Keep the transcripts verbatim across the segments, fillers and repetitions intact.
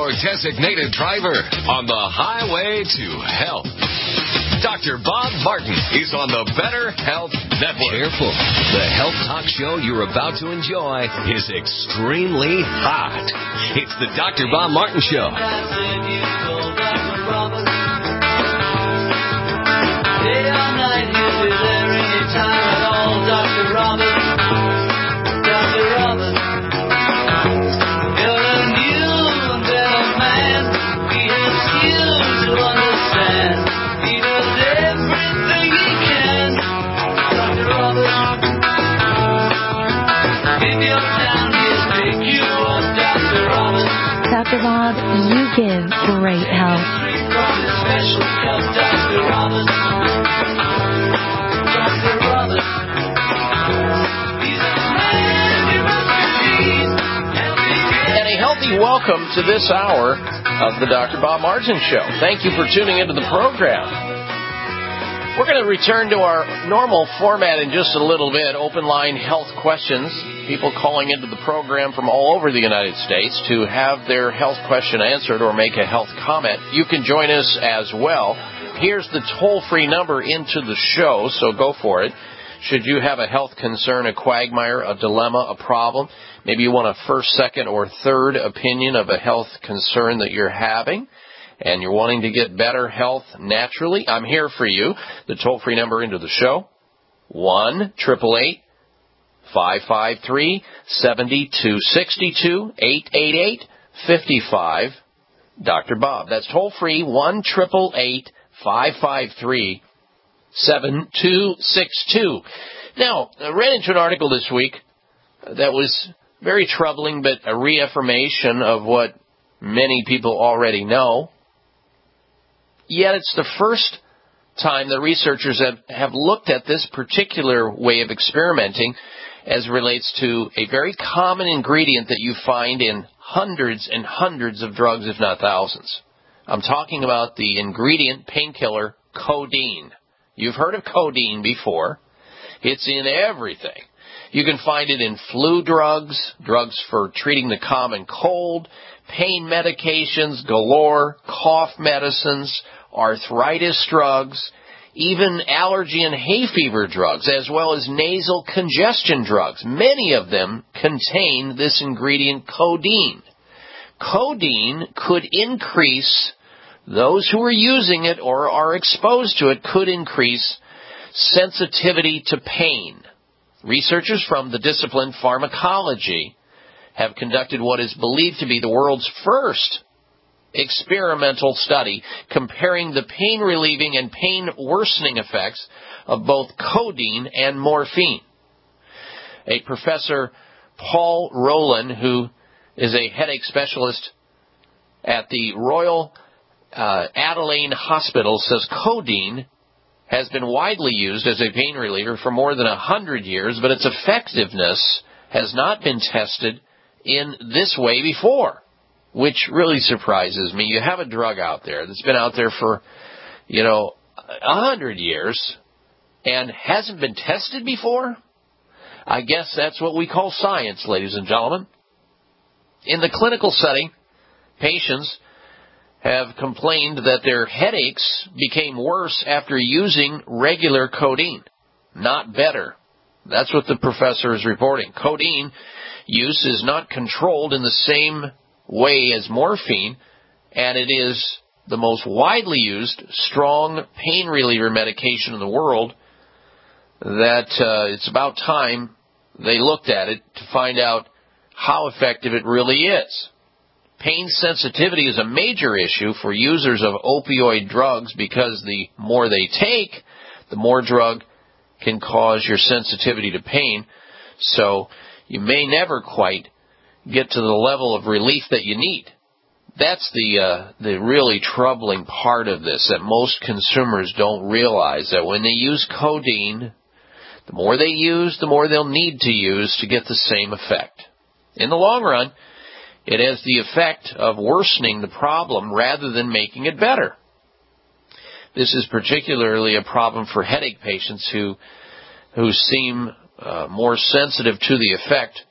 your designated driver on the highway to health. Doctor Bob Martin is on the Better Health Network. Careful. The health talk show you're about to enjoy is extremely hot. It's the Doctor Bob Martin Show. Doctor Bob, you give great help. And a healthy welcome to this hour of the Doctor Bob Martin Show. Thank you for tuning into the program. We're going to return to our normal format in just a little bit, open line health questions. People calling into the program from all over the United States to have their health question answered or make a health comment. You can join us as well. Here's the toll-free number into the show, so go for it. Should you have a health concern, a quagmire, a dilemma, a problem, maybe you want a first, second, or third opinion of a health concern that you're having, and you're wanting to get better health naturally, I'm here for you. The toll-free number into the show, one eight eight eight, five five three, seven two six two, eight eight eight, five five, Doctor Bob. That's toll-free, one eight eight eight, five five three, seven two six two. Now, I ran into an article this week that was very troubling, but a reaffirmation of what many people already know. Yet it's the first time the researchers have, have looked at this particular way of experimenting as relates to a very common ingredient that you find in hundreds and hundreds of drugs, if not thousands. I'm talking about the ingredient painkiller codeine. You've heard of codeine before. It's in everything. You can find it in flu drugs, drugs for treating the common cold, pain medications galore, cough medicines, arthritis drugs, even allergy and hay fever drugs, as well as nasal congestion drugs. Many of them contain this ingredient codeine. Codeine could increase, those who are using it or are exposed to it could increase sensitivity to pain. Researchers from the discipline pharmacology have conducted what is believed to be the world's first experimental study comparing the pain-relieving and pain-worsening effects of both codeine and morphine. A Professor Paul Rowland, who is a headache specialist at the Royal uh, Adelaide Hospital, says codeine has been widely used as a pain reliever for more than one hundred years, but its effectiveness has not been tested in this way before, which really surprises me. You have a drug out there that's been out there for, you know, a hundred years and hasn't been tested before? I guess that's what we call science, ladies and gentlemen. In the clinical setting, patients have complained that their headaches became worse after using regular codeine, not better. That's what the professor is reporting. Codeine use is not controlled in the same way as morphine, and it is the most widely used strong pain reliever medication in the world, that uh, it's about time they looked at it to find out how effective it really is. Pain sensitivity is a major issue for users of opioid drugs because the more they take, the more drug can cause your sensitivity to pain. So you may never quite get to the level of relief that you need. That's the uh, the really troubling part of this, that most consumers don't realize that when they use codeine, the more they use, the more they'll need to use to get the same effect. In the long run, it has the effect of worsening the problem rather than making it better. This is particularly a problem for headache patients who who seem uh, more sensitive to the effect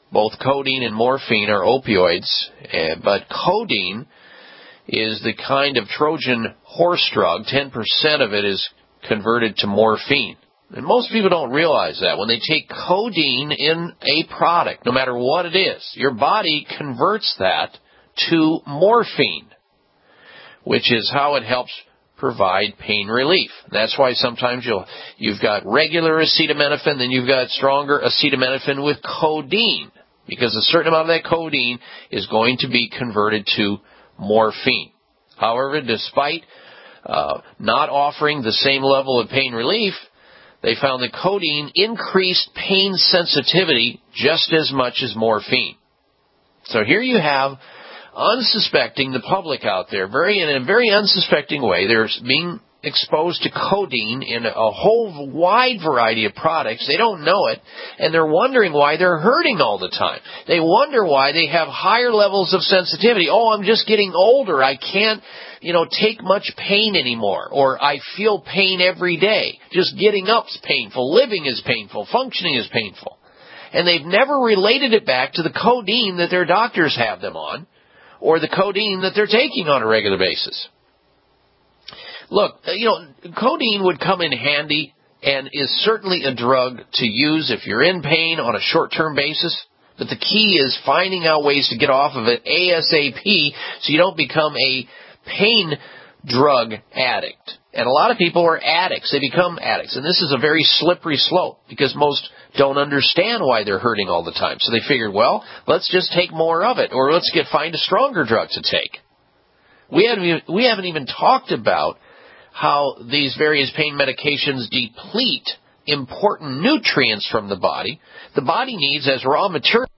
Both codeine and morphine are opioids, but codeine is the kind of Trojan horse drug. ten percent of it is converted to morphine. And most people don't realize that. When they take codeine in a product, no matter what it is, your body converts that to morphine, which is how it helps provide pain relief. That's why sometimes you'll, you've got regular acetaminophen, then you've got stronger acetaminophen with codeine, because a certain amount of that codeine is going to be converted to morphine. However, despite uh, not offering the same level of pain relief, they found that codeine increased pain sensitivity just as much as morphine. So here you have, unsuspecting, the public out there, very in a very unsuspecting way, they're being exposed to codeine in a whole wide variety of products. They don't know it, and they're wondering why they're hurting all the time. They wonder why they have higher levels of sensitivity. Oh, I'm just getting older. I can't, you know, take much pain anymore. Or I feel pain every day. Just getting up's painful. Living is painful. Functioning is painful. And they've never related it back to the codeine that their doctors have them on, or the codeine that they're taking on a regular basis. Look, you know, codeine would come in handy and is certainly a drug to use if you're in pain on a short-term basis. But the key is finding out ways to get off of it ASAP so you don't become a pain drug addict. And a lot of people are addicts. They become addicts. And this is a very slippery slope because most don't understand why they're hurting all the time. So they figured, well, let's just take more of it, or let's get find a stronger drug to take. We haven't even, we haven't even talked about how these various pain medications deplete important nutrients from the body. The body needs as raw material.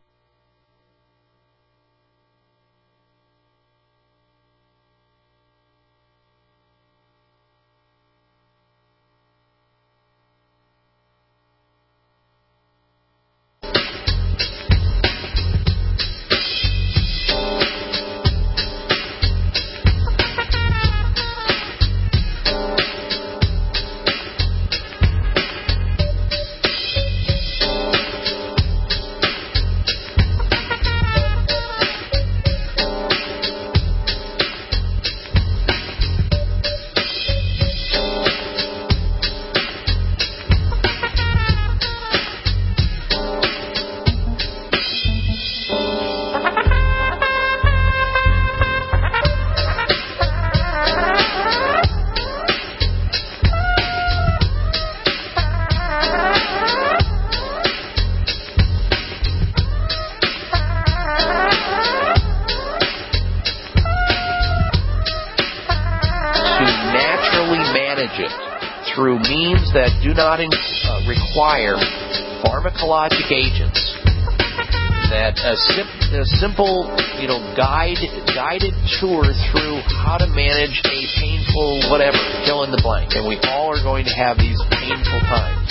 Through means that do not in, uh, require pharmacologic agents, that a, sim- a simple, you know, guide guided tour through how to manage a painful whatever, fill in the blank. And we all are going to have these painful times.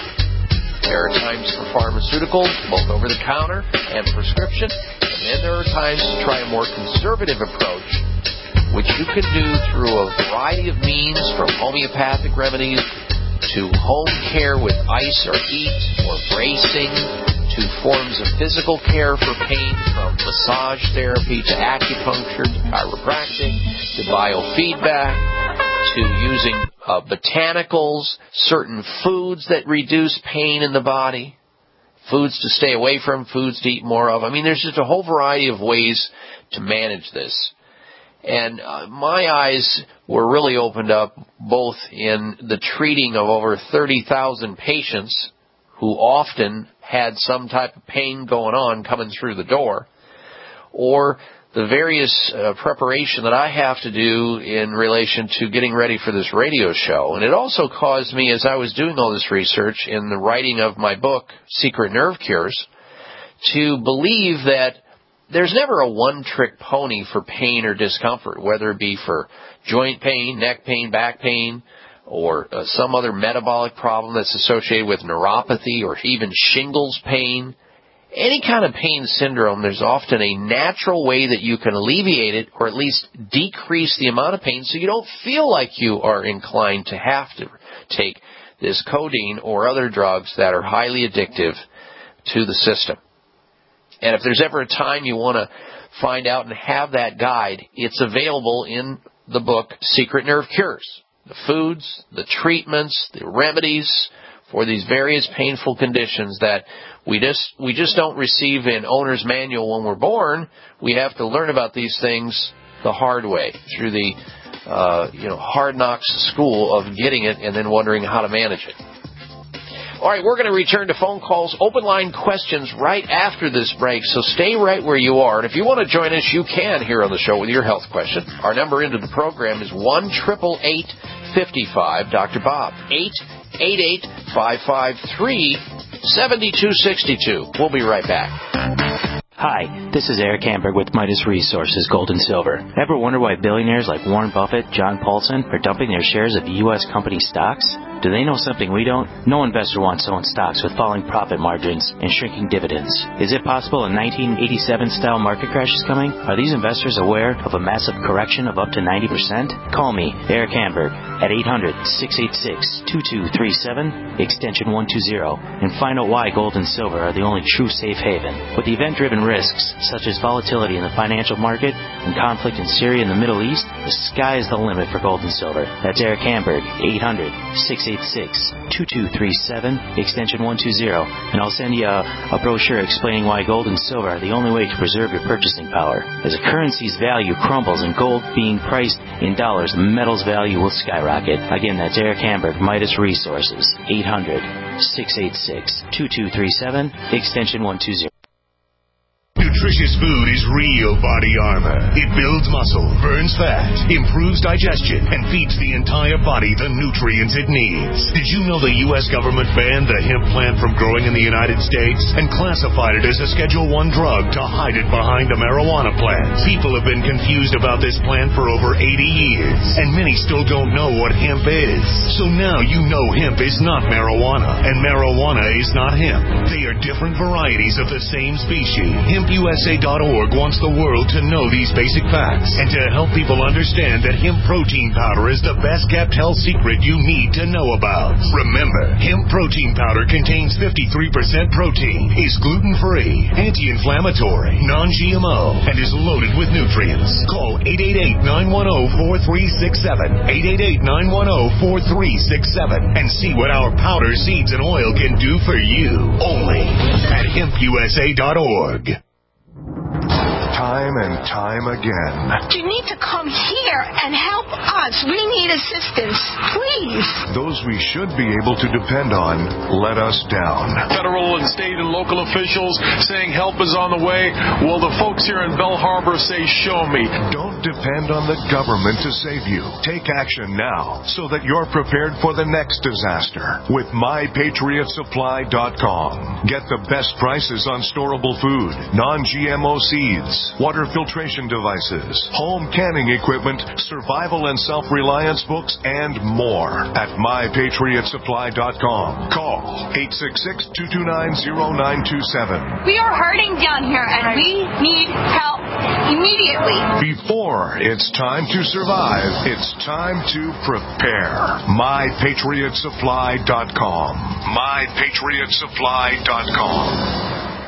There are times for pharmaceuticals, both over the counter and prescription, and then there are times to try a more conservative approach, which you can do through a variety of means, from homeopathic remedies to home care with ice or heat or bracing, to forms of physical care for pain, from massage therapy to acupuncture to chiropractic to biofeedback to using uh, botanicals, certain foods that reduce pain in the body, foods to stay away from, foods to eat more of. I mean, there's just a whole variety of ways to manage this. And uh, my eyes were really opened up both in the treating of over thirty thousand patients who often had some type of pain going on coming through the door, or the various uh, preparation that I have to do in relation to getting ready for this radio show. And it also caused me, as I was doing all this research in the writing of my book, Secret Nerve Cures, to believe that there's never a one-trick pony for pain or discomfort, whether it be for joint pain, neck pain, back pain, or uh, some other metabolic problem that's associated with neuropathy or even shingles pain. Any kind of pain syndrome, there's often a natural way that you can alleviate it or at least decrease the amount of pain so you don't feel like you are inclined to have to take this codeine or other drugs that are highly addictive to the system. And if there's ever a time you want to find out and have that guide, it's available in the book Secret Nerve Cures. The foods, the treatments, the remedies for these various painful conditions that we just we just don't receive in owner's manual when we're born. We have to learn about these things the hard way through the uh, you know hard knocks school of getting it and then wondering how to manage it. All right, we're going to return to phone calls, open line questions right after this break, so stay right where you are. And if you want to join us, you can here on the show with your health question. Our number into the program is one eight eight eight, five five, Doctor Bob, eight eight eight, five five three, seven two six two. We'll be right back. Hi, this is Eric Hamburg with Midas Resources Gold and Silver. Ever wonder why billionaires like Warren Buffett, John Paulson are dumping their shares of U S company stocks? Do they know something we don't? No investor wants to own stocks with falling profit margins and shrinking dividends. Is it possible a nineteen eighty-seven style market crash is coming? Are these investors aware of a massive correction of up to ninety percent? Call me, Eric Hamburg, at eight hundred, six eight six, two two three seven, extension one two zero, and find out why gold and silver are the only true safe haven. With event-driven risks, such as volatility in the financial market and conflict in Syria and the Middle East, the sky is the limit for gold and silver. That's Eric Hamburg, eight hundred, six eight six, two two three seven, extension one two zero, and I'll send you a, a brochure explaining why gold and silver are the only way to preserve your purchasing power. As a currency's value crumbles and gold being priced in dollars, the metal's value will skyrocket. Again, that's Eric Hamburg, Midas Resources, eight hundred, six eight six, two two three seven, extension one two zero. Nutritious food is real body armor. It builds muscle, burns fat, improves digestion, and feeds the entire body the nutrients it needs. Did you know the U S government banned the hemp plant from growing in the United States and classified it as a Schedule one drug to hide it behind a marijuana plant? People have been confused about this plant for over eighty years, and many still don't know what hemp is. So now you know hemp is not marijuana, and marijuana is not hemp. They are different varieties of the same species. hemp U S A dot org wants the world to know these basic facts and to help people understand that hemp protein powder is the best kept health secret you need to know about. Remember, hemp protein powder contains fifty-three percent protein, is gluten-free, anti-inflammatory, non-G M O, and is loaded with nutrients. Call eight eight eight, nine one zero, four three six seven, eight eight eight, nine one zero, four three six seven, and see what our powder, seeds, and oil can do for you. Only at hemp U S A dot org. Time and time again. You need to come here and help us. We need assistance, please. Those we should be able to depend on let us down. Federal and state and local officials saying help is on the way. Well, the folks here in Belle Harbor say, show me. Don't depend on the government to save you. Take action now so that you're prepared for the next disaster with my patriot supply dot com. Get the best prices on storable food, non-G M O seeds, water filtration devices, home canning equipment, survival and self-reliance books, and more at my patriot supply dot com. Call eight six six, two two nine, zero nine two seven. We are hurting down here, and we need help immediately. Before it's time to survive, it's time to prepare. my patriot supply dot com. my patriot supply dot com.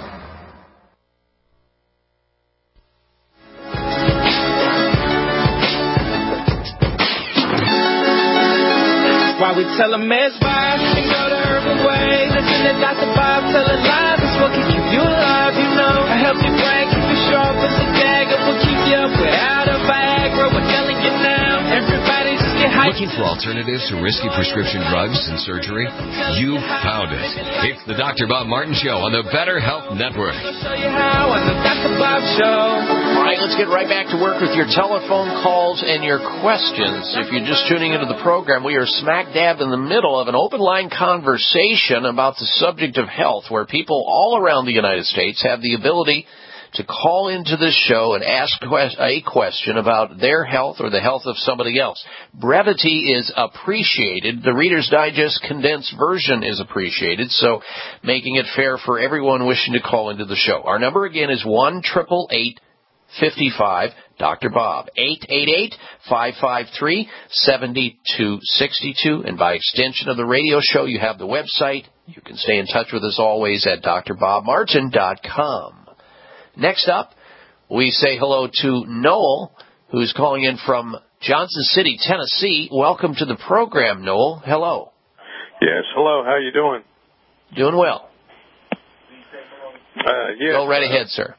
Why we tell them it's fine and go the urban way. Listen to Doctor Bob tell it live. It's what can keep you alive, you know. A healthy brain, keep you sharp as a dagger. Will keep you up without a Viagra. We're telling you now. Everybody just get hyped. Looking for alternatives to risky prescription drugs and surgery? You found it. It's the Doctor Bob Martin Show on the Better Health Network. I'll show you how on the Doctor Bob Show. All right, let's get right back to work with your telephone calls and your questions. If you're just tuning into the program, we are smack dab in the middle of an open line conversation about the subject of health, where people all around the United States have the ability to call into this show and ask a question about their health or the health of somebody else. Brevity is appreciated. The Reader's Digest condensed version is appreciated, so making it fair for everyone wishing to call into the show. Our number again is one eight eight eight, five five, Doctor Bob, eight eight eight, five five three, seven two six two, and by extension of the radio show, you have the website. You can stay in touch with us always at D R bob martin dot com. Next up, we say hello to Noel, who's calling in from Johnson City, Tennessee. Welcome to the program, Noel. Hello. Yes, hello. How you doing? Doing well. Uh, yes, Go right ahead, sir.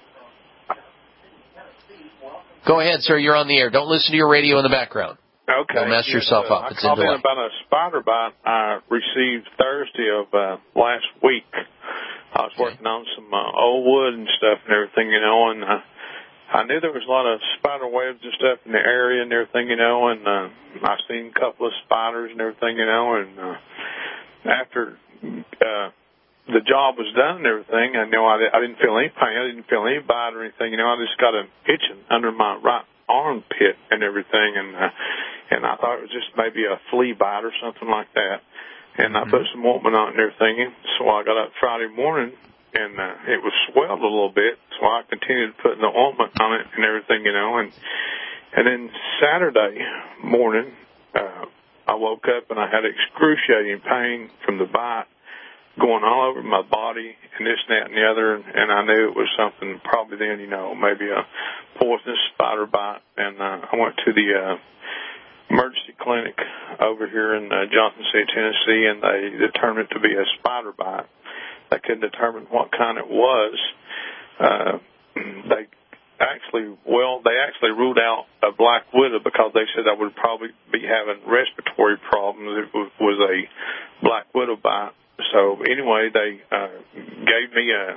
Go ahead, sir. You're on the air. Don't listen to your radio in the background. Okay. Don't mess yes, yourself uh, up. I It's called in in delay. about a spider bite I received Thursday of uh, last week. I was Okay. working on some uh, old wood and stuff and everything, you know, and uh, I knew there was a lot of spider webs and stuff in the area and everything, you know, and uh, I seen a couple of spiders and everything, you know, and uh, after uh, the job was done and everything, I know I, I didn't feel any pain, I didn't feel any bite or anything, you know, I just got an itching under my right armpit and everything, and uh, and I thought it was just maybe a flea bite or something like that, and mm-hmm. I put some ointment on it and everything, and so I got up Friday morning, and uh, it was swelled a little bit, so I continued putting the ointment on it and everything, you know, and and then Saturday morning, uh, I woke up and I had excruciating pain from the bite going all over my body and this, and that, and the other, and, and I knew it was something probably then, you know, maybe a poisonous spider bite, and uh, I went to the uh, emergency clinic over here in uh, Johnson City, Tennessee, and they determined it to be a spider bite. They couldn't determine what kind it was. Uh, they actually, well, they actually ruled out a black widow because they said I would probably be having respiratory problems. It was, was a black widow bite. So anyway, they uh, gave me uh,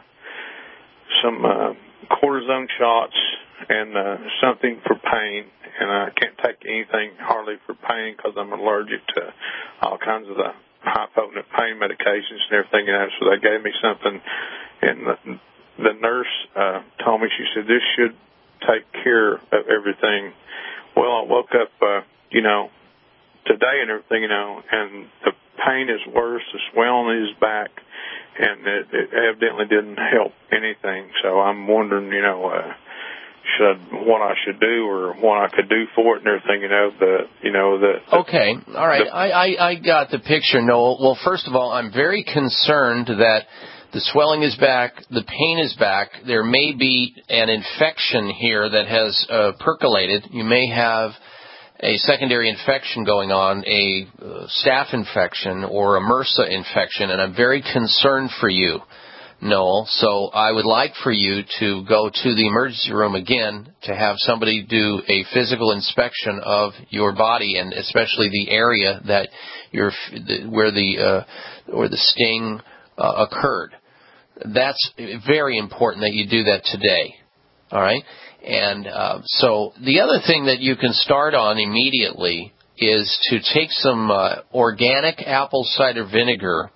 some uh, cortisone shots and uh, something for pain, and I can't take anything hardly for pain because I'm allergic to all kinds of the high-potent pain medications and everything. And so they gave me something, and the, the nurse uh, told me, she said, this should take care of everything. Well, I woke up, uh, you know, today and everything, you know, and the pain is worse, the swelling is back, and it, it evidently didn't help anything. So I'm wondering, you know, uh, should what I should do or what I could do for it and everything, you know, the, you know, the... the okay, all right, the, I, I, I got the picture, Noel. Well, first of all, I'm very concerned that the swelling is back, the pain is back. There may be an infection here that has uh, percolated. You may have a secondary infection going on, a uh, staph infection or a MRSA infection, and I'm very concerned for you, Noel. So I would like for you to go to the emergency room again to have somebody do a physical inspection of your body, and especially the area that you're, where the uh, where the sting uh, occurred. That's very important that you do that today. All right? And uh, so the other thing that you can start on immediately is to take some uh, organic apple cider vinegar,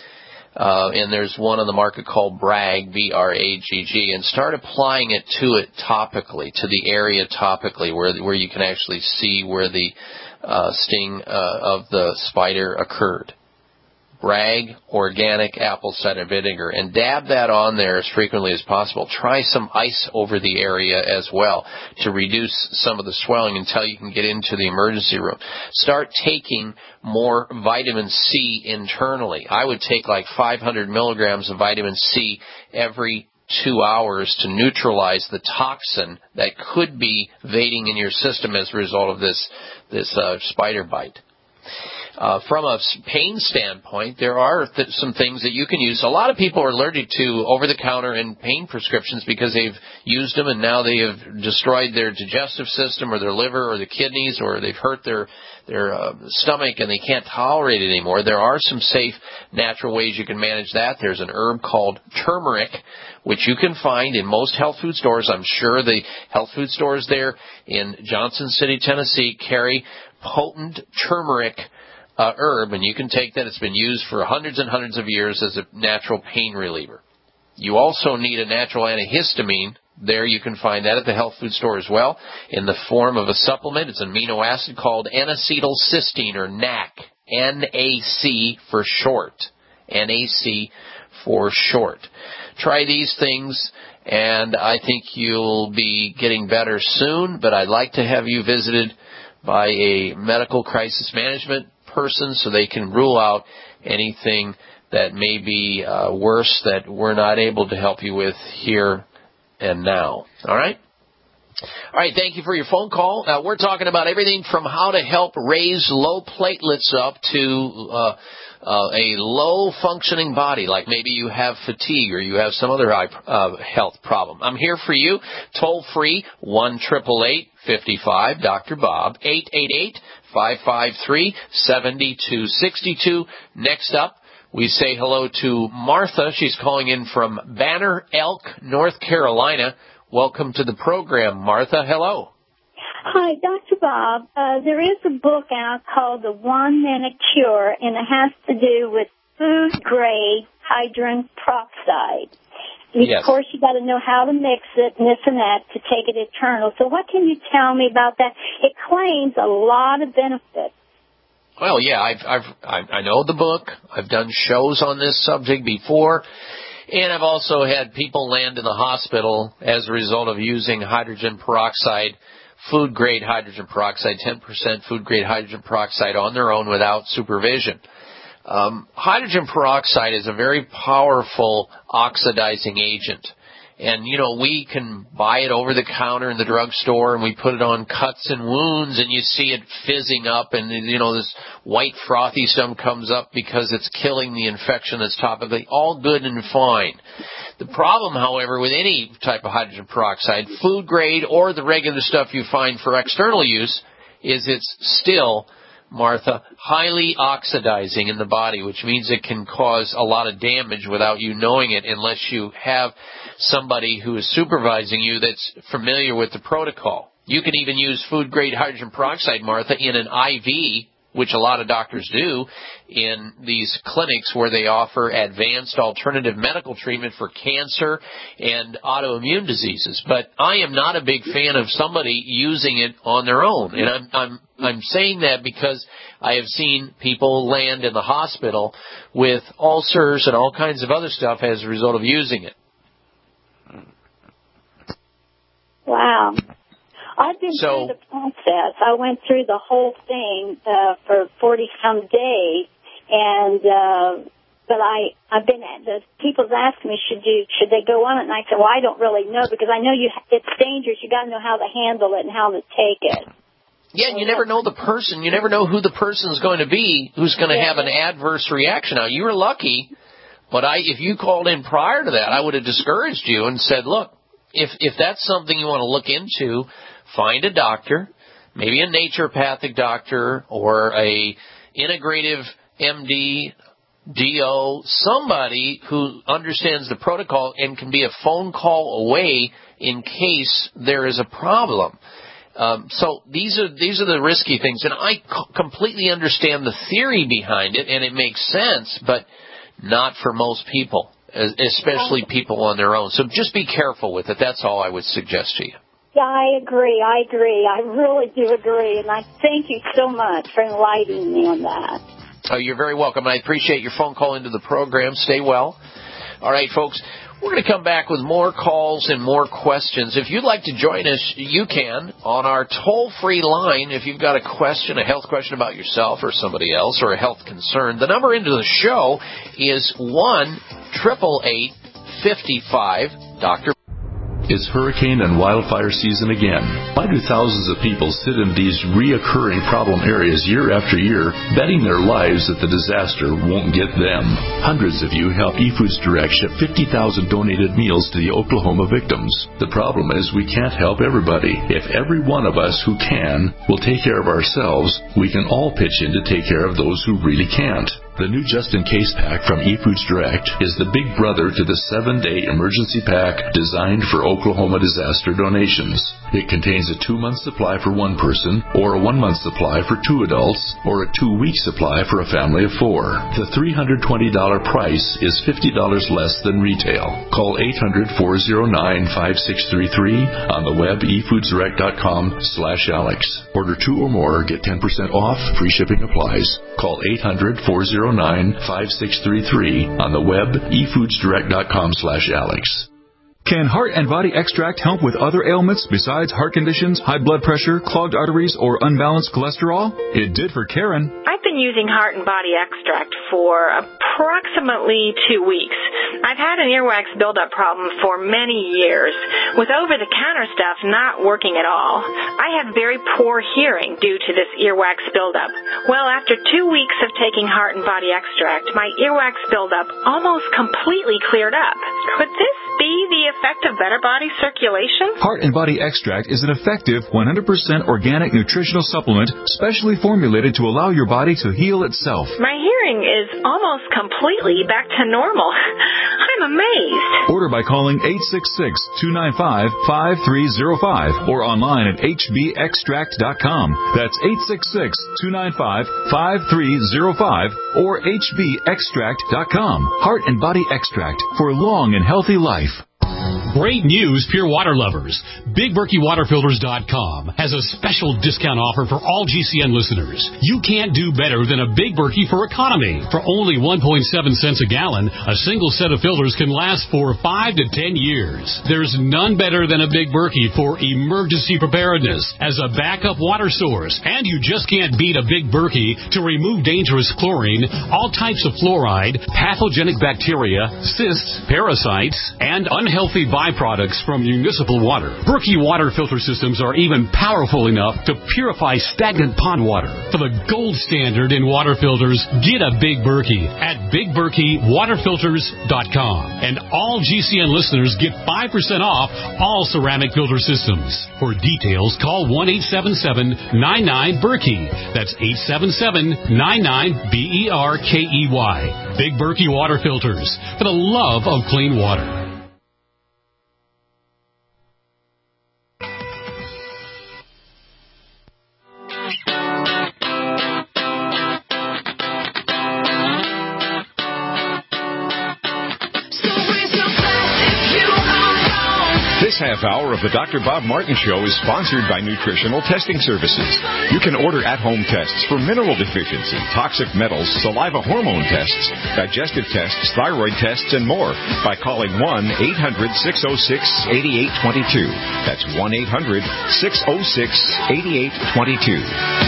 uh, and there's one on the market called Bragg, B R A G G, and start applying it to it topically, to the area topically, where where you can actually see where the uh, sting uh, of the spider occurred. Bragg organic apple cider vinegar, and dab that on there as frequently as possible. Try some ice over the area as well to reduce some of the swelling until you can get into the emergency room. Start taking more vitamin C internally. I would take like five hundred milligrams of vitamin C every two hours to neutralize the toxin that could be evading in your system as a result of this, this uh, spider bite. Uh, from a pain standpoint, there are th- some things that you can use. A lot of people are allergic to over-the-counter and pain prescriptions because they've used them and now they have destroyed their digestive system or their liver or the kidneys, or they've hurt their their uh, stomach and they can't tolerate it anymore. There are some safe, natural ways you can manage that. There's an herb called turmeric, which you can find in most health food stores. I'm sure the health food stores there in Johnson City, Tennessee, carry potent turmeric Uh, herb, and you can take that. It's been used for hundreds and hundreds of years as a natural pain reliever. You also need a natural antihistamine. There you can find that at the health food store as well in the form of a supplement. It's an amino acid called N-acetylcysteine, or N A C, N A C for short, N A C for short. Try these things, and I think you'll be getting better soon, but I'd like to have you visited by a medical crisis management person so they can rule out anything that may be uh, worse that we're not able to help you with here and now. All right? All right, thank you for your phone call. Uh, we're talking about everything from how to help raise low platelets up to uh, uh, a low-functioning body, like maybe you have fatigue or you have some other uh, health problem. I'm here for you, toll-free, one eight eight eight, five five, Doctor Bob, eight eight eight, five five three, seven two six two. Next up, we say hello to Martha. She's calling in from Banner Elk, North Carolina. Welcome to the program, Martha. Hello. Hi, Doctor Bob. Uh, there is a book out called The One Minute Cure, and it has to do with food-grade hydrogen peroxide. Yes. Of course, you got to know how to mix it and this and that to take it eternal. So what can you tell me about that? It claims a lot of benefits. Well, yeah, I've, I've, I know the book. I've done shows on this subject before. And I've also had people land in the hospital as a result of using hydrogen peroxide, food-grade hydrogen peroxide, ten percent food-grade hydrogen peroxide on their own without supervision. Um, hydrogen peroxide is a very powerful oxidizing agent. And, you know, we can buy it over the counter in the drugstore, and we put it on cuts and wounds, and you see it fizzing up, and, you know, this white frothy stuff comes up because it's killing the infection that's topically. All good and fine. The problem, however, with any type of hydrogen peroxide, food grade or the regular stuff you find for external use, is it's still, Martha, highly oxidizing in the body, which means it can cause a lot of damage without you knowing it unless you have somebody who is supervising you that's familiar with the protocol. You can even use food-grade hydrogen peroxide, Martha, in an I V, which a lot of doctors do, in these clinics where they offer advanced alternative medical treatment for cancer and autoimmune diseases. But I am not a big fan of somebody using it on their own. And I'm, I'm, I'm saying that because I have seen people land in the hospital with ulcers and all kinds of other stuff as a result of using it. Wow. I've been so, through the process. I went through the whole thing uh, for forty-some days, and uh, but I, I've been at the people's asking me should you should they go on it, and I said, well, I don't really know because I know you it's dangerous. You got to know how to handle it and how to take it. Yeah, and you never know the person. You never know who the person is going to be who's going to yeah. have an adverse reaction. Now, you were lucky, but I if you called in prior to that, I would have discouraged you and said, look, if if that's something you want to look into, find a doctor, maybe a naturopathic doctor or a integrative M D, D O, somebody who understands the protocol and can be a phone call away in case there is a problem. Um, so these are these are the risky things, and I c- completely understand the theory behind it, and it makes sense, but not for most people, especially people on their own. So just be careful with it. That's all I would suggest to you. Yeah, I agree. I agree. I really do agree, and I thank you so much for enlightening me on that. Oh, you're very welcome. I appreciate your phone call into the program. Stay well. All right, folks, we're going to come back with more calls and more questions. If you'd like to join us, you can on our toll-free line. If you've got a question, a health question about yourself or somebody else or a health concern, the number into the show is one eight eight eight, five five, Doctor It's hurricane and wildfire season again. Why do thousands of people sit in these reoccurring problem areas year after year, betting their lives that the disaster won't get them? Hundreds of you help eFoods Direct ship fifty thousand donated meals to the Oklahoma victims. The problem is we can't help everybody. If every one of us who can will take care of ourselves, we can all pitch in to take care of those who really can't. The new just-in-case pack from eFoods Direct is the big brother to the seven-day emergency pack designed for Oklahoma disaster donations. It contains a two-month supply for one person, or a one-month supply for two adults, or a two-week supply for a family of four. The three hundred twenty dollars price is fifty dollars less than retail. Call eight hundred, four oh nine, five six three three on the web e foods direct dot com slash Alex. Order two or more, get ten percent off, free shipping applies. Call eight hundred, four oh nine, five six three three on the web e foods direct dot com slash Alex. Can Heart and Body Extract help with other ailments besides heart conditions, high blood pressure, clogged arteries, or unbalanced cholesterol? It did for Karen. I've been been using Heart and Body Extract for approximately two weeks. I've had an earwax buildup problem for many years, with over-the-counter stuff not working at all. I have very poor hearing due to this earwax buildup. Well, after two weeks of taking Heart and Body Extract, my earwax buildup almost completely cleared up. Could this be the effect of better body circulation? Heart and Body Extract is an effective one hundred percent organic nutritional supplement specially formulated to allow your body to heal itself. My hearing is almost completely back to normal. I'm amazed. Order by calling eight six six, two nine five, five three zero five or online at h b extract dot com. That's eight six six, two nine five, five three zero five or h b extract dot com. Heart and Body Extract for a long and healthy life. Great news, Pure Water lovers. Big Berkey Water Filters dot com has a special discount offer for all G C N listeners. You can't do better than a Big Berkey for economy. For only one point seven cents a gallon, a single set of filters can last for five to ten years. There's none better than a Big Berkey for emergency preparedness as a backup water source. And you just can't beat a Big Berkey to remove dangerous chlorine, all types of fluoride, pathogenic bacteria, cysts, parasites, and unhealthy byproducts from municipal water. Berkey water filter systems are even powerful enough to purify stagnant pond water. For the gold standard in water filters, get a Big Berkey at Big Berkey Water Filters dot com. And all G C N listeners get five percent off all ceramic filter systems. For details, call one eight seven seven, nine nine, Berkey. That's eight seven seven, nine nine, B E R K E Y. Big Berkey Water Filters, for the love of clean water. This half hour of the Doctor Bob Martin Show is sponsored by Nutritional Testing Services. You can order at-home tests for mineral deficiency, toxic metals, saliva hormone tests, digestive tests, thyroid tests, and more by calling one eight hundred, six oh six, eight eight two two. That's one eight hundred, six oh six, eight eight two two.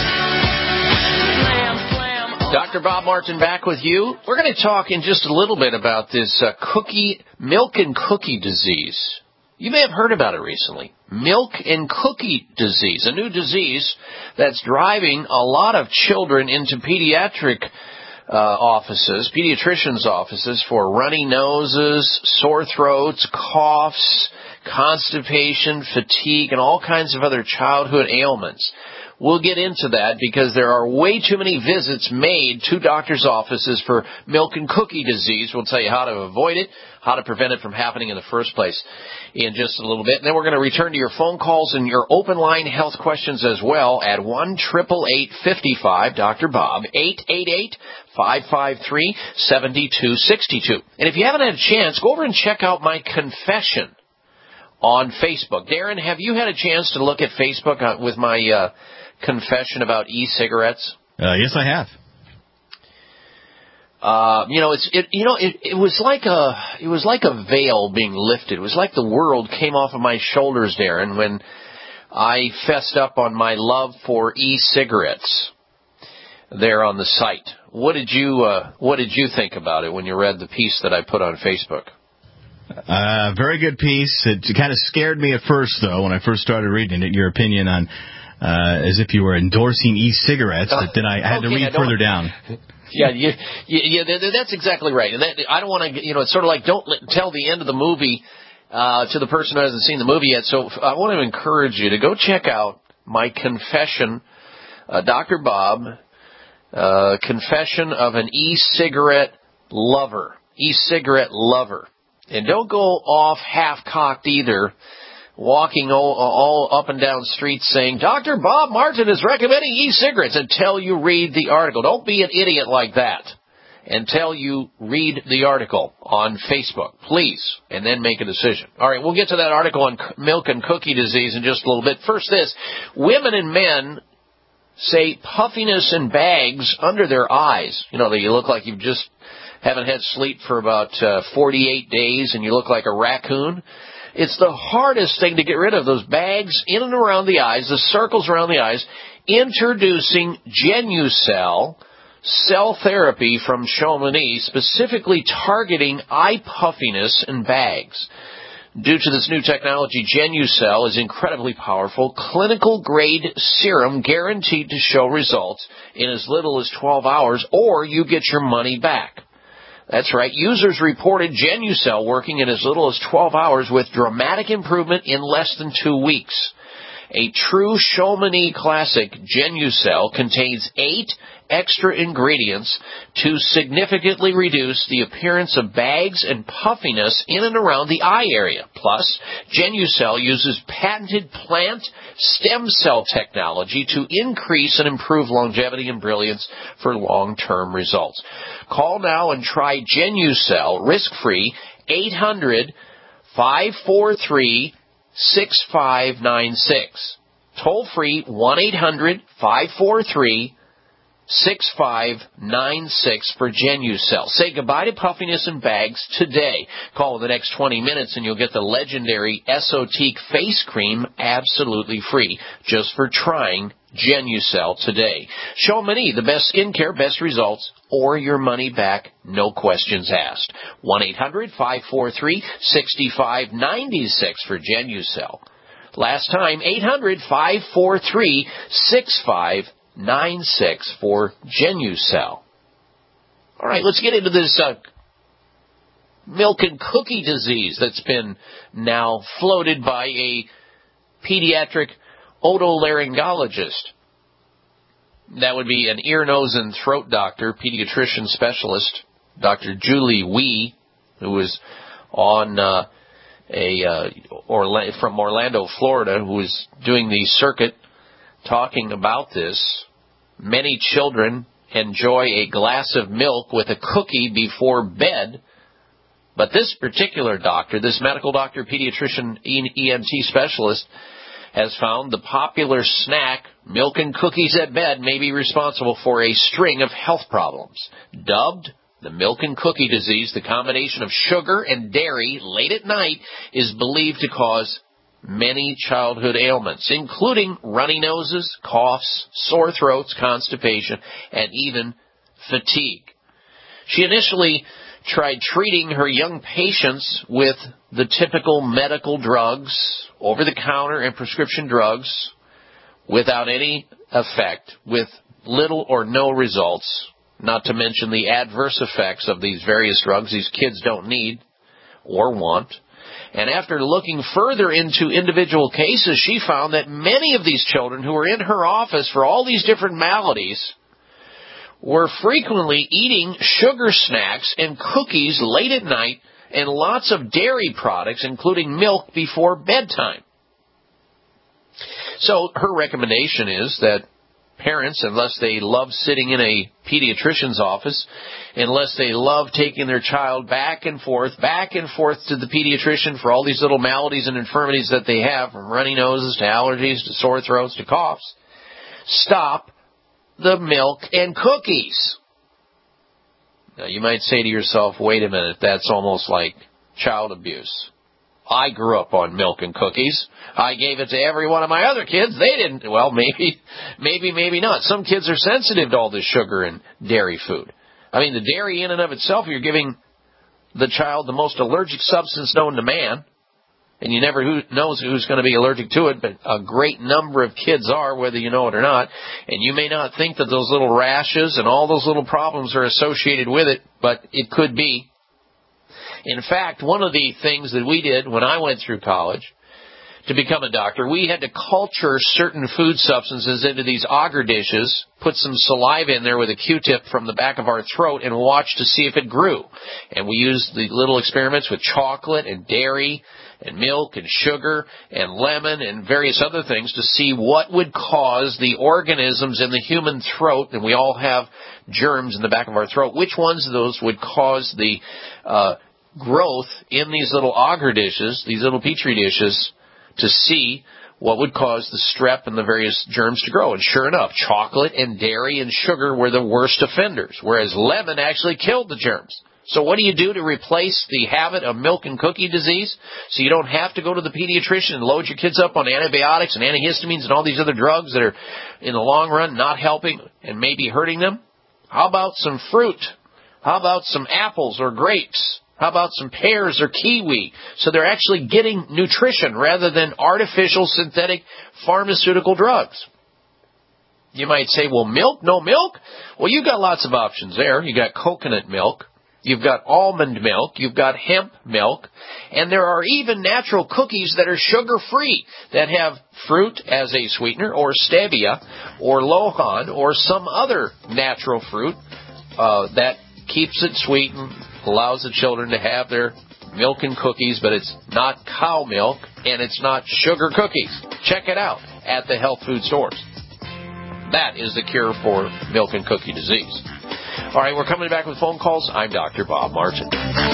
Doctor Bob Martin back with you. We're going to talk in just a little bit about this uh, cookie, milk and cookie disease. You may have heard about it recently. Milk and cookie disease, a new disease that's driving a lot of children into pediatric uh, offices, pediatricians' offices for runny noses, sore throats, coughs, constipation, fatigue, and all kinds of other childhood ailments. We'll get into that because there are way too many visits made to doctors' offices for milk and cookie disease. We'll tell you how to avoid it, how to prevent it from happening in the first place in just a little bit. And then we're going to return to your phone calls and your open line health questions as well at one eight eight eight, five five, Doctor Bob, eight eight eight, five five three, seven two six two. And if you haven't had a chance, go over and check out my confession on Facebook. Darren, have you had a chance to look at Facebook with my uh, confession about e-cigarettes? Uh, yes, I have. Uh, you know, it's it. You know, it, it was like a it was like a veil being lifted. It was like the world came off of my shoulders, Darren, when I fessed up on my love for e-cigarettes there on the site. What did you uh, What did you think about it when you read the piece that I put on Facebook? Uh, very good piece. It kind of scared me at first, though, when I first started reading it. Your opinion on uh, as if you were endorsing e-cigarettes, but then I had okay, to read further down. Yeah, you, you, yeah, that's exactly right. And that, I don't want to, you know, it's sort of like don't let, tell the end of the movie uh, to the person who hasn't seen the movie yet. So I want to encourage you to go check out my confession, uh, Doctor Bob, uh, confession of an e-cigarette lover, e-cigarette lover. And don't go off half-cocked either, walking all, all up and down streets saying, Doctor Bob Martin is recommending e-cigarettes, until you read the article. Don't be an idiot like that until you read the article on Facebook, please, and then make a decision. All right, we'll get to that article on milk and cookie disease in just a little bit. First this, women and men say puffiness and bags under their eyes. You know, that you look like you've just haven't had sleep for about uh, forty-eight days and you look like a raccoon. It's the hardest thing to get rid of, those bags in and around the eyes, the circles around the eyes. Introducing Genucel cell therapy from Chamonix, specifically targeting eye puffiness and bags. Due to this new technology, GenuCell is incredibly powerful, clinical-grade serum guaranteed to show results in as little as twelve hours, or you get your money back. That's right. Users reported GenuCell working in as little as twelve hours with dramatic improvement in less than two weeks. A true Chamonix classic, GenuCell contains eight extra ingredients to significantly reduce the appearance of bags and puffiness in and around the eye area. Plus, GenuCell uses patented plant stem cell technology to increase and improve longevity and brilliance for long-term results. Call now and try GenuCell risk-free, eight hundred, five four three, six five nine six. Toll free, one eight hundred, five four three, six five nine six for GenuCell. Say goodbye to puffiness and bags today. Call in the next twenty minutes and you'll get the legendary Esotique face cream absolutely free just for trying GenuCell today. Chamonix, the best skincare, best results, or your money back, no questions asked. one eight hundred, five four three, six five nine six for GenuCell. Last time, eight hundred, five four three, six five nine six for GenuCell. All right, let's get into this uh, milk and cookie disease that's been now floated by a pediatric otolaryngologist. That would be an ear, nose, and throat doctor, pediatrician specialist, Doctor Julie Wee, who was on uh, a uh, Orla- from Orlando, Florida, who was doing the circuit talking about this. Many children enjoy a glass of milk with a cookie before bed, but this particular doctor, this medical doctor, pediatrician, E N T specialist, has found the popular snack, milk and cookies at bed, may be responsible for a string of health problems. Dubbed the milk and cookie disease, the combination of sugar and dairy late at night is believed to cause many childhood ailments, including runny noses, coughs, sore throats, constipation, and even fatigue. She initially tried treating her young patients with the typical medical drugs, over-the-counter and prescription drugs, without any effect, with little or no results, not to mention the adverse effects of these various drugs these kids don't need or want. And after looking further into individual cases, she found that many of these children who were in her office for all these different maladies were frequently eating sugar snacks and cookies late at night and lots of dairy products, including milk, before bedtime. So her recommendation is that parents, unless they love sitting in a pediatrician's office, unless they love taking their child back and forth, back and forth to the pediatrician for all these little maladies and infirmities that they have, from runny noses to allergies to sore throats to coughs, stop the milk and cookies. Now, you might say to yourself, wait a minute, that's almost like child abuse. I grew up on milk and cookies. I gave it to every one of my other kids. They didn't. Well, maybe, maybe, maybe not. Some kids are sensitive to all this sugar and dairy food. I mean, the dairy in and of itself, you're giving the child the most allergic substance known to man, and you never who knows who's going to be allergic to it, but a great number of kids are, whether you know it or not. And you may not think that those little rashes and all those little problems are associated with it, but it could be. In fact, one of the things that we did when I went through college to become a doctor, we had to culture certain food substances into these agar dishes, put some saliva in there with a Q-tip from the back of our throat, and watch to see if it grew. And we used the little experiments with chocolate and dairy and milk and sugar and lemon and various other things to see what would cause the organisms in the human throat, and we all have germs in the back of our throat, which ones of those would cause the uh, growth in these little agar dishes, these little petri dishes, to see what would cause the strep and the various germs to grow. And sure enough, chocolate and dairy and sugar were the worst offenders, whereas lemon actually killed the germs. So what do you do to replace the habit of milk and cookie disease so you don't have to go to the pediatrician and load your kids up on antibiotics and antihistamines and all these other drugs that are, in the long run, not helping and maybe hurting them? How about some fruit? How about some apples or grapes? How about some pears or kiwi? So they're actually getting nutrition rather than artificial synthetic pharmaceutical drugs. You might say, well, milk? No milk? Well, you've got lots of options there. You've got coconut milk. You've got almond milk. You've got hemp milk. And there are even natural cookies that are sugar-free that have fruit as a sweetener or stevia or lohan or some other natural fruit uh, that keeps it sweet and allows the children to have their milk and cookies, but it's not cow milk and it's not sugar cookies. Check it out at the health food stores. That is the cure for milk and cookie disease. All right, we're coming back with phone calls. I'm Doctor Bob Martin.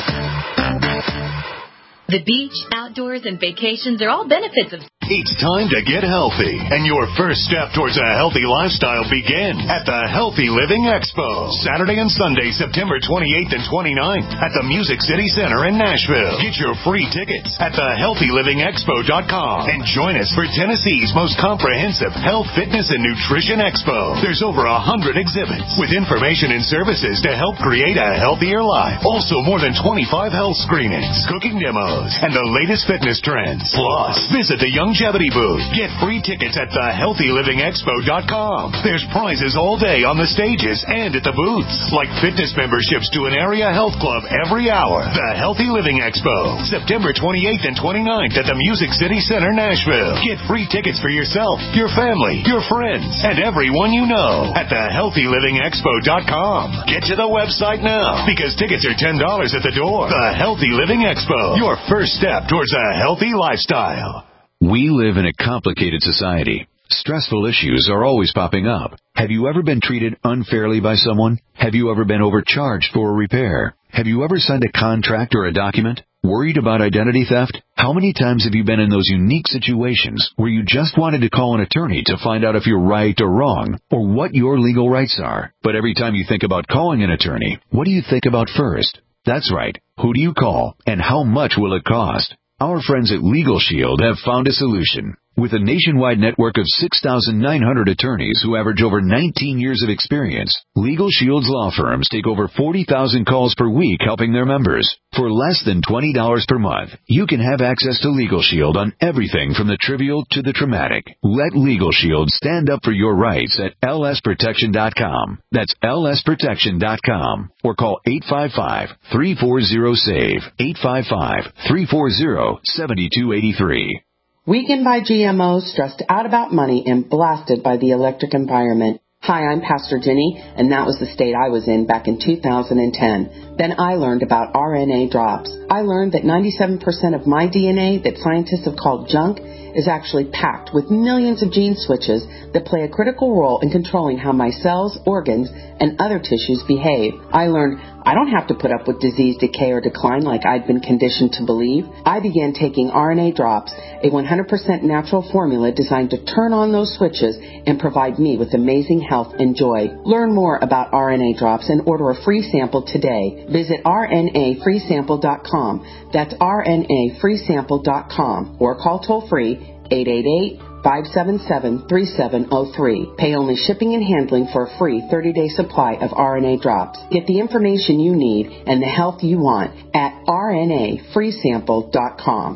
The beach, outdoors, and vacations are all benefits of... It's time to get healthy, and your first step towards a healthy lifestyle begins at the Healthy Living Expo, Saturday and Sunday, September twenty-eighth and twenty-ninth at the Music City Center in Nashville. Get your free tickets at the healthy living expo dot com and join us for Tennessee's most comprehensive health, fitness, and nutrition expo. There's over a hundred exhibits with information and services to help create a healthier life. Also, more than twenty-five health screenings, cooking demos, and the latest fitness trends. Plus, visit the Longevity booth. Get free tickets at the healthy living expo dot com. There's prizes all day on the stages and at the booths, like fitness memberships to an area health club every hour. The Healthy Living Expo, September twenty-eighth and twenty-ninth at the Music City Center, Nashville. Get free tickets for yourself, your family, your friends, and everyone you know at the healthy living expo dot com. Get to the website now because tickets are ten dollars at the door. The Healthy Living Expo, your first step towards a healthy lifestyle. We live in a complicated society. Stressful issues are always popping up. Have you ever been treated unfairly by someone? Have you ever been overcharged for a repair? Have you ever signed a contract or a document? Worried about identity theft? How many times have you been in those unique situations where you just wanted to call an attorney to find out if you're right or wrong, or what your legal rights are? But every time you think about calling an attorney, what do you think about first? That's right. Who do you call, and how much will it cost? Our friends at Legal Shield have found a solution. With a nationwide network of six thousand nine hundred attorneys who average over nineteen years of experience, Legal Shield's law firms take over forty thousand calls per week helping their members. For less than twenty dollars per month, you can have access to Legal Shield on everything from the trivial to the traumatic. Let Legal Shield stand up for your rights at L S protection dot com. That's L S protection dot com. Or call eight five five, three four zero, S A V E, eight five five, three four zero, seven two eight three. Weakened by G M Os, stressed out about money, and blasted by the electric environment. Hi, I'm Pastor Jenny, and that was the state I was in back in two thousand ten. Then I learned about R N A drops. I learned that ninety-seven percent of my D N A that scientists have called junk is actually packed with millions of gene switches that play a critical role in controlling how my cells, organs, and other tissues behave. I learned I don't have to put up with disease, decay, or decline like I'd been conditioned to believe. I began taking R N A drops, a one hundred percent natural formula designed to turn on those switches and provide me with amazing health and joy. Learn more about R N A drops and order a free sample today. Visit R N A free sample dot com. That's R N A free sample dot com or call toll-free eight eight eight, five seven seven, three seven zero three. Pay only shipping and handling for a free thirty-day supply of R N A drops. Get the information you need and the health you want at R N A free sample dot com.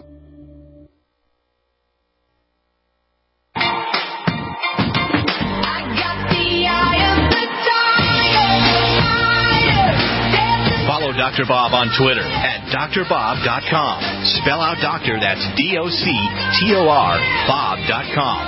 Follow Doctor Bob on Twitter at D R bob dot com. Spell out doctor, that's D O C T O R, bob dot com.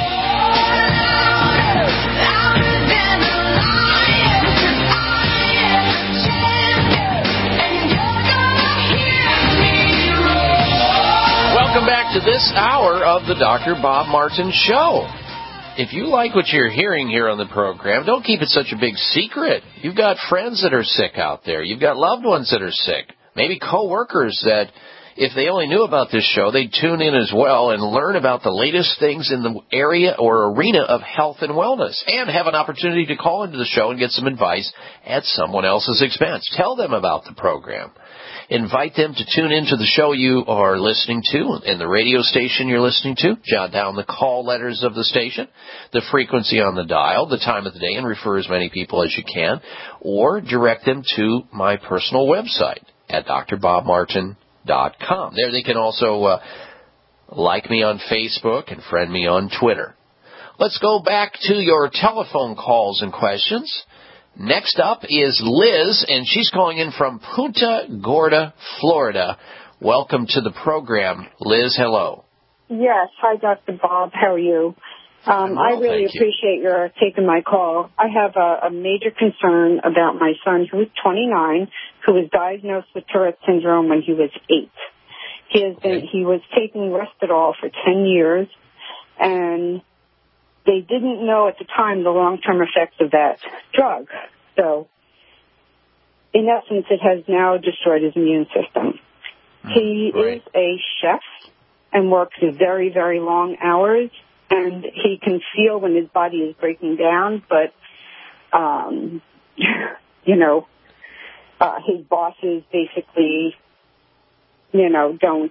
Welcome back to this hour of the Doctor Bob Martin Show. If you like what you're hearing here on the program, don't keep it such a big secret. You've got friends that are sick out there. You've got loved ones that are sick. Maybe coworkers that if they only knew about this show, they'd tune in as well and learn about the latest things in the area or arena of health and wellness, and have an opportunity to call into the show and get some advice at someone else's expense. Tell them about the program. Invite them to tune into the show you are listening to and the radio station you're listening to. Jot down the call letters of the station, the frequency on the dial, the time of the day, and refer as many people as you can. Or direct them to my personal website at d r bob martin dot com. There they can also uh, like me on Facebook and friend me on Twitter. Let's go back to your telephone calls and questions. Next up is Liz, and she's calling in from Punta Gorda, Florida. Welcome to the program. Liz, hello. Yes. Hi, Doctor Bob. How are you? Um, well, I really you. appreciate your taking my call. I have a, a major concern about my son, who is twenty-nine, who was diagnosed with Tourette syndrome when he was eight. He has been, okay. he was taking Risperdal for ten years, and they didn't know at the time the long-term effects of that drug. So, in essence, it has now destroyed his immune system. Mm, he right. is a chef and works very, very long hours, and he can feel when his body is breaking down, but, um, you know, uh, his bosses basically, you know, don't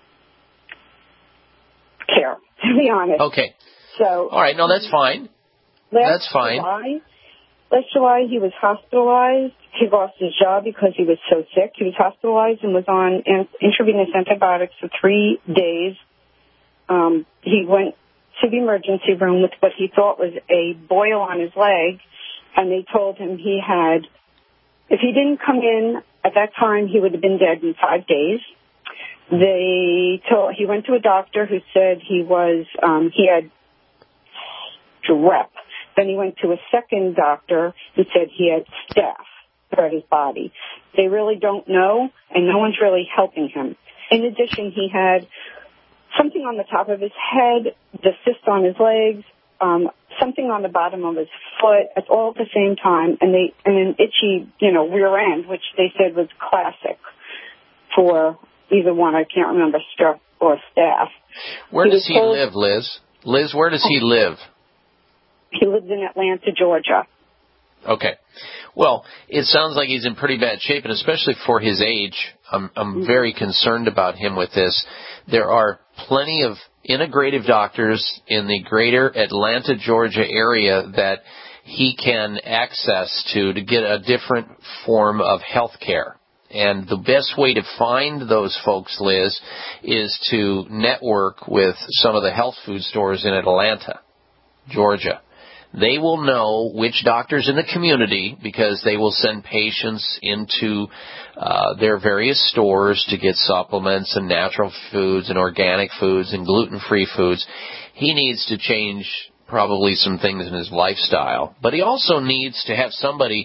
care, to be honest. Okay. So, all right, no, that's fine. That's fine. July, last July, he was hospitalized. He lost his job because he was so sick. He was hospitalized and was on intravenous antibiotics for three days. Um, he went to the emergency room with what he thought was a boil on his leg, and they told him he had, if he didn't come in at that time, he would have been dead in five days. They told, he went to a doctor who said he was, um, he had strep. Then he went to a second doctor who said he had staph throughout his body. They really don't know, and no one's really helping him. In addition, he had something on the top of his head, the cyst on his legs, um, something on the bottom of his foot, at all at the same time, and they and an itchy, you know, rear end, which they said was classic for either one. I can't remember, strep or staph. Where he does he told, live, Liz? Liz, where does he live? He lives in Atlanta, Georgia. Okay. Well, it sounds like he's in pretty bad shape, and especially for his age, I'm, I'm mm-hmm. very concerned about him with this. There are plenty of integrative doctors in the greater Atlanta, Georgia area that he can access to to get a different form of health care. And the best way to find those folks, Liz, is to network with some of the health food stores in Atlanta, Georgia. They will know which doctors in the community, because they will send patients into uh, their various stores to get supplements and natural foods and organic foods and gluten-free foods. He needs to change probably some things in his lifestyle. But he also needs to have somebody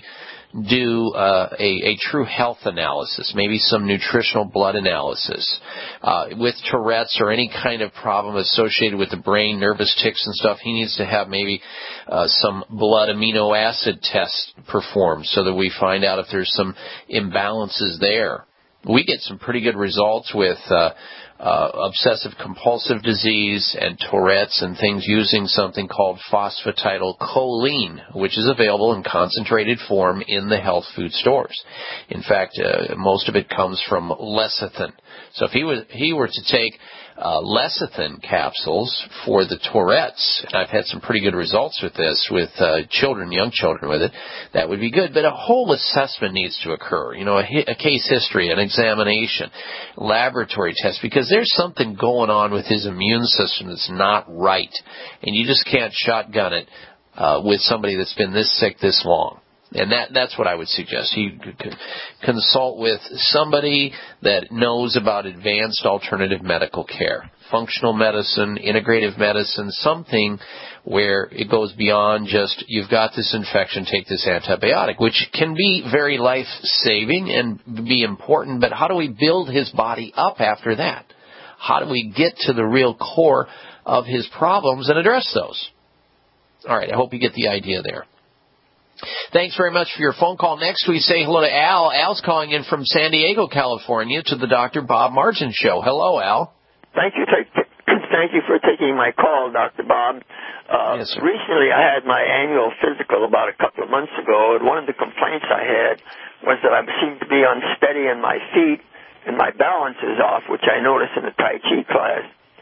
do uh, a, a true health analysis, maybe some nutritional blood analysis. Uh, with Tourette's or any kind of problem associated with the brain, nervous tics and stuff, he needs to have maybe uh, some blood amino acid tests performed so that we find out if there's some imbalances there. We get some pretty good results with uh, uh, obsessive-compulsive disease and Tourette's and things using something called phosphatidylcholine, which is available in concentrated form in the health food stores. In fact, uh, most of it comes from lecithin. So if he, was, he were to take uh, lecithin capsules for the Tourette's, and I've had some pretty good results with this, with uh, children, young children with it, that would be good. But a whole assessment needs to occur, you know, a, a case history, an examination, laboratory test, because there's something going on with his immune system that's not right, and you just can't shotgun it uh, with somebody that's been this sick this long. And that that's what I would suggest. You could consult with somebody that knows about advanced alternative medical care, functional medicine, integrative medicine, something where it goes beyond just, you've got this infection, take this antibiotic, which can be very life-saving and be important, but how do we build his body up after that? How do we get to the real core of his problems and address those? All right, I hope you get the idea there. Thanks very much for your phone call. Next, we say hello to Al. Al's calling in from San Diego, California, to the Doctor Bob Martin Show. Hello, Al. Thank you. Thank you for taking my call, Doctor Bob. Uh, yes, sir. Recently, I had my annual physical about a couple of months ago, and one of the complaints I had was that I seemed to be unsteady in my feet, and my balance is off, which I noticed in the Tai Chi class.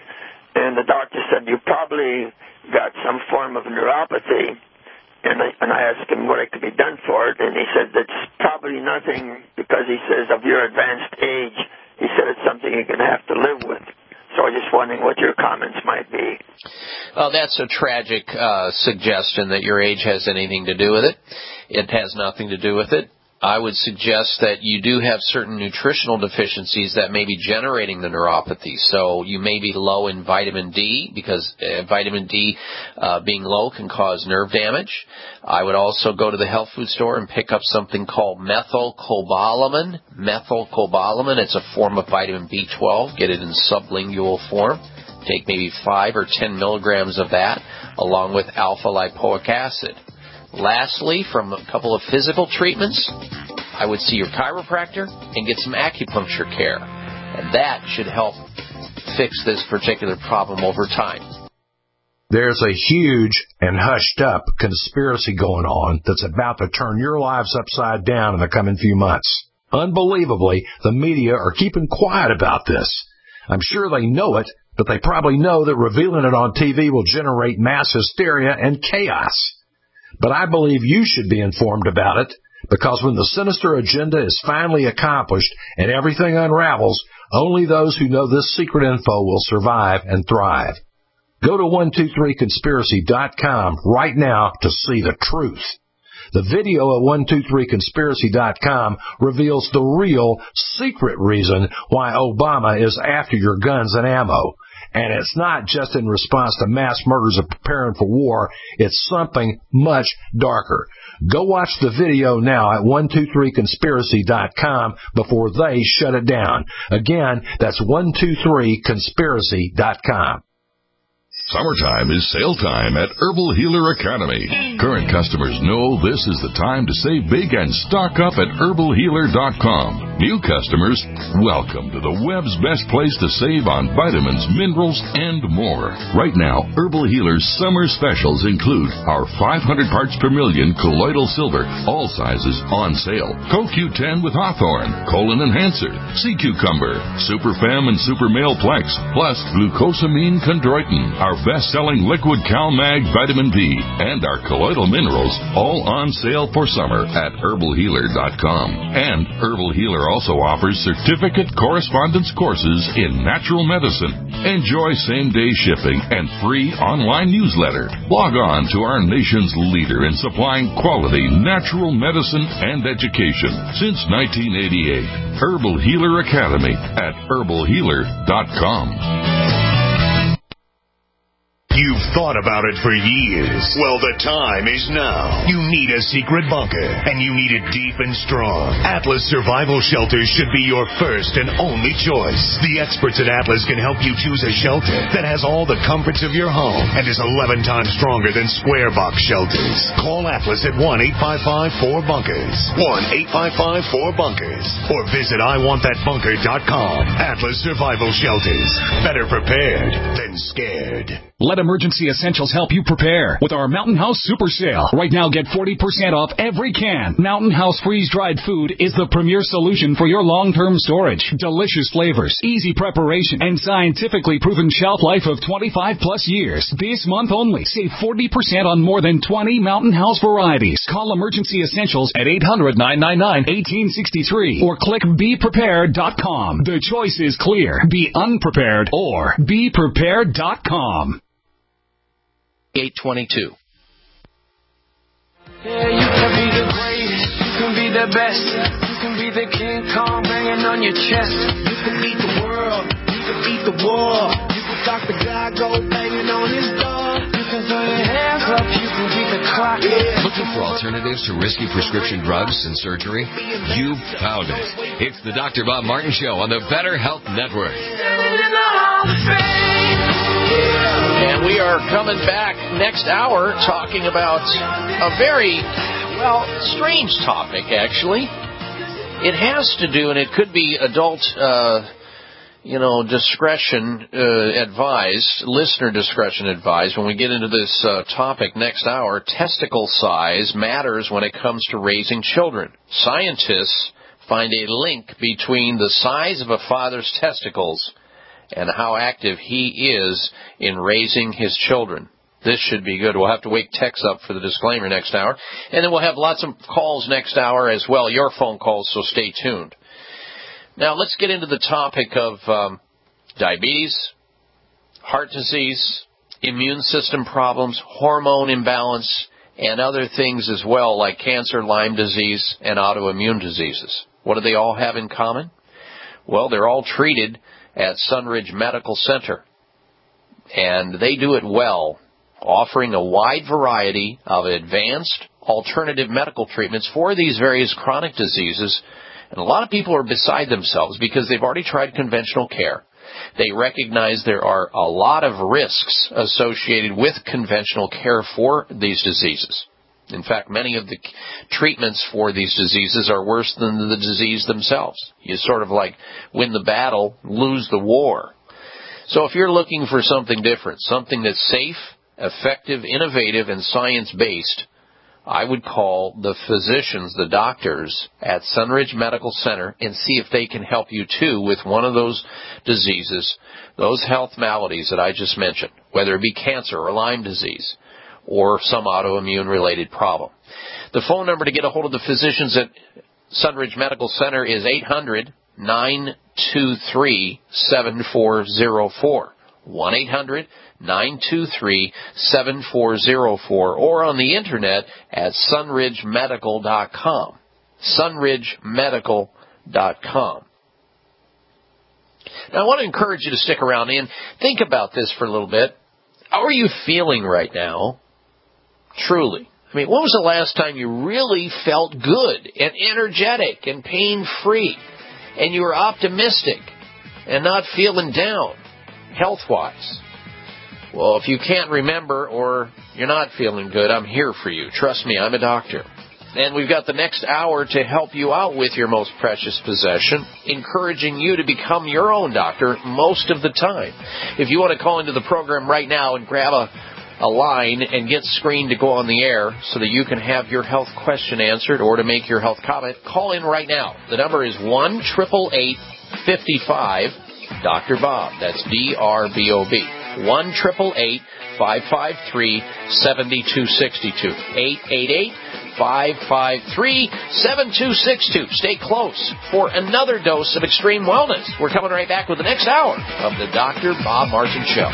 And the doctor said, you probably got some form of neuropathy. And I, and I asked him what could be done for it, and he said that's probably nothing because he says of your advanced age, he said it's something you're going to have to live with. So I was just wondering what your comments might be. Oh, that's a tragic uh, suggestion that your age has anything to do with it. It has nothing to do with it. I would suggest that you do have certain nutritional deficiencies that may be generating the neuropathy. So you may be low in vitamin D because uh, vitamin D uh, being low can cause nerve damage. I would also go to the health food store and pick up something called methylcobalamin. Methylcobalamin, it's a form of vitamin B twelve. Get it in sublingual form. Take maybe five or ten milligrams of that along with alpha-lipoic acid. Lastly, from a couple of physical treatments, I would see your chiropractor and get some acupuncture care. And that should help fix this particular problem over time. There's a huge and hushed up conspiracy going on that's about to turn your lives upside down in the coming few months. Unbelievably, the media are keeping quiet about this. I'm sure they know it, but they probably know that revealing it on T V will generate mass hysteria and chaos. But I believe you should be informed about it, because when the sinister agenda is finally accomplished and everything unravels, only those who know this secret info will survive and thrive. Go to one two three conspiracy dot com right now to see the truth. The video at one two three conspiracy dot com reveals the real, secret reason why Obama is after your guns and ammo. And it's not just in response to mass murders of preparing for war. It's something much darker. Go watch the video now at one two three conspiracy dot com before they shut it down. Again, that's one two three conspiracy dot com. Summertime is sale time at Herbal Healer Academy. Current customers know this is the time to save big and stock up at herbal healer dot com. New customers, welcome to the web's best place to save on vitamins, minerals, and more. Right now, Herbal Healer's summer specials include our five hundred parts per million colloidal silver, all sizes on sale. Co Q ten with Hawthorne, Colon Enhancer, Sea Cucumber, Super Fem and Super Male Plex, plus Glucosamine Chondroitin, our best-selling liquid CalMag Vitamin B, and our colloidal minerals, all on sale for summer at herbal healer dot com. And Herbal Healer also offers certificate correspondence courses in natural medicine. Enjoy same-day shipping and free online newsletter. Log on to our nation's leader in supplying quality natural medicine and education since nineteen eighty-eight. Herbal Healer Academy at herbal healer dot com. You've thought about it for years. Well, the time is now. You need a secret bunker, and you need it deep and strong. Atlas Survival Shelters should be your first and only choice. The experts at Atlas can help you choose a shelter that has all the comforts of your home and is eleven times stronger than square box shelters. Call Atlas at one eight five five four bunkers. one eight five five four bunkers. Or visit I want that bunker dot com. Atlas Survival Shelters. Better prepared than scared. Let Emergency Essentials help you prepare with our Mountain House Super Sale. Right now, get forty percent off every can. Mountain House freeze-dried food is the premier solution for your long-term storage. Delicious flavors, easy preparation, and scientifically proven shelf life of twenty-five plus years. This month only, save forty percent on more than twenty Mountain House varieties. Call Emergency Essentials at eight hundred nine nine nine one eight six three or click be prepared dot com. The choice is clear. Be unprepared or be prepared dot com. eight twenty-two. Yeah, you can be the greatest, you can be the best, you can be the King Kong banging on your chest. You can beat the world, you can beat the war, you can stop the guy go banging on his door. You can throw your hands up, you can beat the clock. Yeah. Looking for alternatives to risky prescription drugs and surgery? You've found it. It's the Doctor Bob Martin Show on the Better Health Network. And we are coming back next hour talking about a very Well, strange topic, actually. It has to do, and it could be adult, uh, you know, discretion uh, advised, listener discretion advised. When we get into this uh, topic next hour, testicle size matters when it comes to raising children. Scientists find a link between the size of a father's testicles and how active he is in raising his children. This should be good. We'll have to wake Tex up for the disclaimer next hour. And then we'll have lots of calls next hour as well, your phone calls, so stay tuned. Now, let's get into the topic of um, diabetes, heart disease, immune system problems, hormone imbalance, and other things as well, like cancer, Lyme disease, and autoimmune diseases. What do they all have in common? Well, they're all treated at Sunridge Medical Center, and they do it well, offering a wide variety of advanced alternative medical treatments for these various chronic diseases. And a lot of people are beside themselves because they've already tried conventional care. They recognize there are a lot of risks associated with conventional care for these diseases. In fact, many of the treatments for these diseases are worse than the disease themselves. You sort of like win the battle, lose the war. So if you're looking for something different, something that's safe, effective, innovative, and science-based, I would call the physicians, the doctors at Sunridge Medical Center, and see if they can help you, too, with one of those diseases, those health maladies that I just mentioned, whether it be cancer or Lyme disease or some autoimmune-related problem. The phone number to get a hold of the physicians at Sunridge Medical Center is eight hundred, nine two three, seven four zero four. one eight hundred, nine two three, seven four zero four, or on the internet at sunridge medical dot com. sunridge medical dot com. Now, I want to encourage you to stick around and think about this for a little bit. How are you feeling right now? Truly. I mean, when was the last time you really felt good and energetic and pain-free, and you were optimistic and not feeling down health-wise? Well, if you can't remember or you're not feeling good, I'm here for you. Trust me, I'm a doctor. And we've got the next hour to help you out with your most precious possession, encouraging you to become your own doctor most of the time. If you want to call into the program right now and grab a, a line and get screened to go on the air so that you can have your health question answered or to make your health comment, call in right now. The number is one eight eight eight, five five, Doctor Bob. That's D R B O B. one eight eight eight, five five three, seven two six two. eight eight eight, five five three, seven two six two. Stay close for another dose of extreme wellness. We're coming right back with the next hour of the Doctor Bob Martin Show.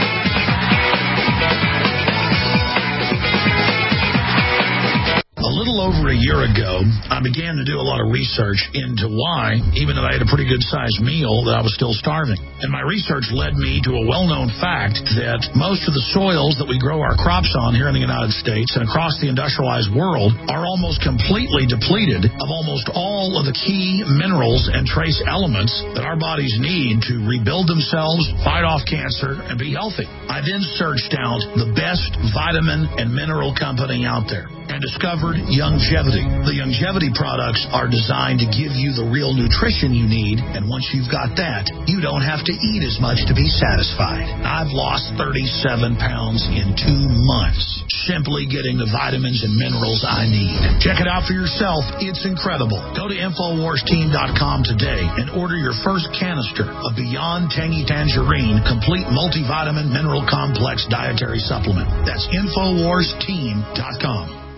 A little over a year ago, I began to do a lot of research into why, even though I had a pretty good-sized meal, that I was still starving. And my research led me to a well-known fact that most of the soils that we grow our crops on here in the United States and across the industrialized world are almost completely depleted of almost all of the key minerals and trace elements that our bodies need to rebuild themselves, fight off cancer, and be healthy. I then searched out the best vitamin and mineral company out there and discovered Youngevity. The Youngevity products are designed to give you the real nutrition you need, and once you've got that, you don't have to eat as much to be satisfied. I've lost thirty-seven pounds in two months, simply getting the vitamins and minerals I need. Check it out for yourself. It's incredible. Go to infowars team dot com today and order your first canister of Beyond Tangy Tangerine Complete Multivitamin Mineral Complex Dietary Supplement. That's infowars team dot com.